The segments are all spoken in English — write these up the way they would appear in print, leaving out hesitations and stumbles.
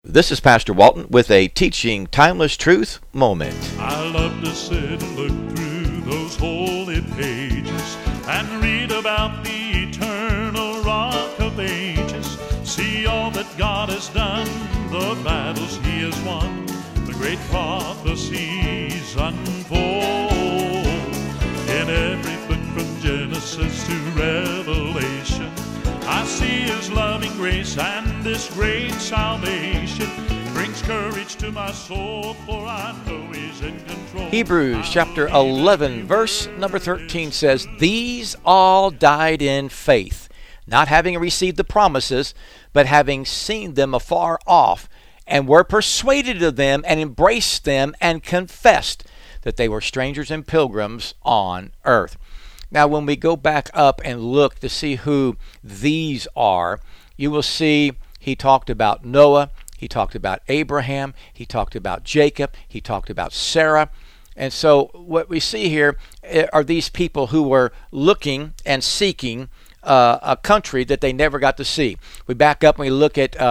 This is Pastor Walton with a Teaching Timeless Truth moment. I love to sit and look through those holy pages and read about the eternal Rock of Ages. See all that God has done, the battles He has won, the great prophecies unfold. In every book from Genesis to Revelation, I see His loving grace, and this great salvation brings courage to my soul, for I know He's in control. Hebrews chapter 11, verse number 13 says, "These all died in faith, not having received the promises, but having seen them afar off, and were persuaded of them, and embraced them, and confessed that they were strangers and pilgrims on earth." Now, when we go back up and look to see who these are, you will see he talked about Noah, he talked about Abraham, he talked about Jacob, he talked about Sarah. And so what we see here are these people who were looking and seeking a country that they never got to see. We back up and we look at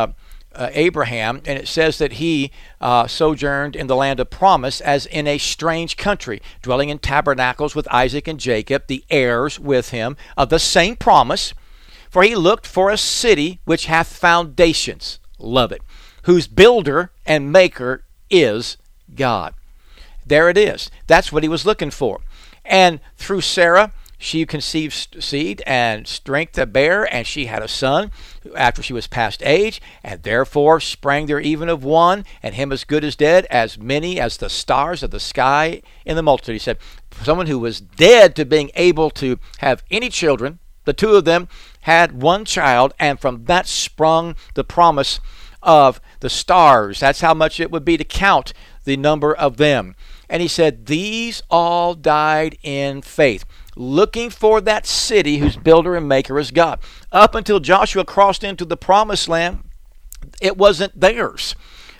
Abraham, and it says that he sojourned in the land of promise as in a strange country, dwelling in tabernacles with Isaac and Jacob, the heirs with him of the same promise. For he looked for a city which hath foundations, love it, whose builder and maker is God. There it is. That's what he was looking for. And through Sarah, she conceived seed and strength to bear, and she had a son after she was past age, and therefore sprang there even of one, and him as good as dead, as many as the stars of the sky in the multitude. He said, someone who was dead to being able to have any children, the two of them had one child, and from that sprung the promise of the stars. That's how much it would be to count the number of them. And he said, these all died in faith, looking for that city whose builder and maker is God. Up until Joshua crossed into the promised land, it wasn't theirs.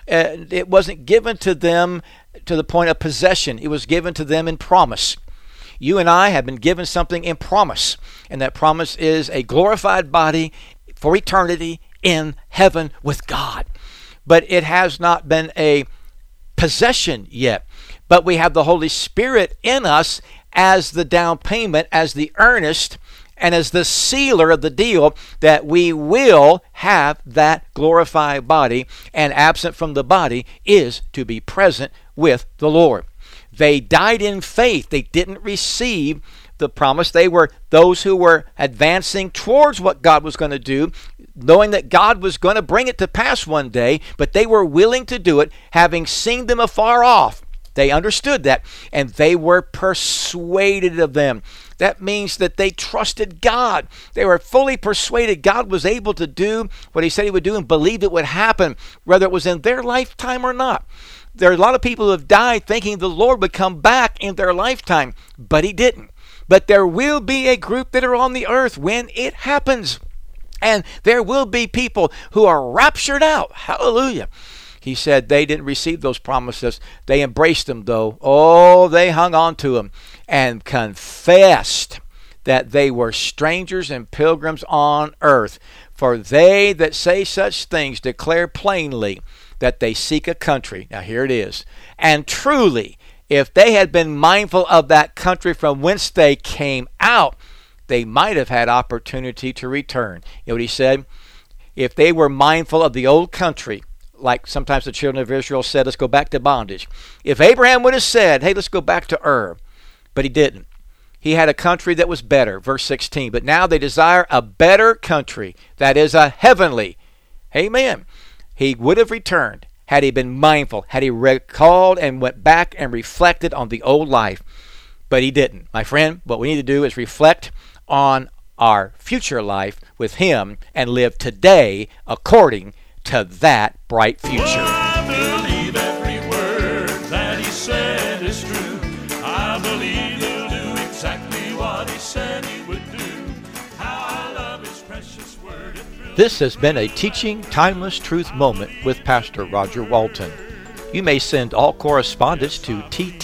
It wasn't given to them to the point of possession. It was given to them in promise. You and I have been given something in promise, and that promise is a glorified body for eternity in heaven with God. But it has not been a possession yet. But we have the Holy Spirit in us as the down payment, as the earnest, and as the sealer of the deal that we will have that glorified body, and absent from the body is to be present with the Lord. They died in faith. They didn't receive the promise. They were those who were advancing towards what God was going to do, knowing that God was going to bring it to pass one day, but they were willing to do it, having seen them afar off. They understood that, and they were persuaded of them. That means that they trusted God. They were fully persuaded God was able to do what He said He would do, and believed it would happen, whether it was in their lifetime or not. There are a lot of people who have died thinking the Lord would come back in their lifetime, but He didn't. But there will be a group that are on the earth when it happens. And there will be people who are raptured out. Hallelujah. He said they didn't receive those promises. They embraced them, though. Oh, they hung on to them and confessed that they were strangers and pilgrims on earth. For they that say such things declare plainly that they seek a country. Now here it is. And truly, if they had been mindful of that country from whence they came out, they might have had opportunity to return. You know what he said? If they were mindful of the old country, like sometimes the children of Israel said, let's go back to bondage. If Abraham would have said, hey, let's go back to Ur, but he didn't. He had a country that was better, verse 16. But now they desire a better country, that is a heavenly. Amen. He would have returned had he been mindful, had he recalled and went back and reflected on the old life. But he didn't. My friend, what we need to do is reflect on our future life with Him and live today according to that bright future. I believe every word that He said is true. I believe He'll do exactly what He said He would do. How I love His precious word. This has been a Teaching Timeless Truth moment with Pastor Roger Walton. You may send all correspondence to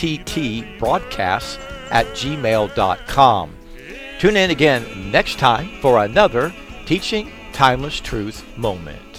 tttbroadcasts@gmail.com. Tune in again next time for another Teaching Timeless Truth moment.